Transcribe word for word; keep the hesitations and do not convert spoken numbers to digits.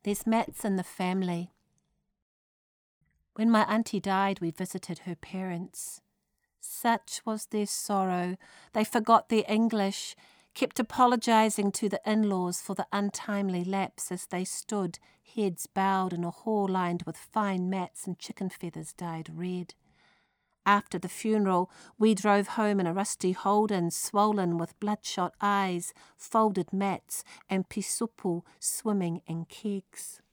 There's Mats in the family. When my auntie died, we visited her parents. Such was their sorrow, they forgot their English, kept apologising to the in-laws for the untimely lapse as they stood, heads bowed in a hall lined with fine mats and chicken feathers dyed red. After the funeral, we drove home in a rusty Holden, swollen with bloodshot eyes, folded mats, and pisupu swimming in kegs.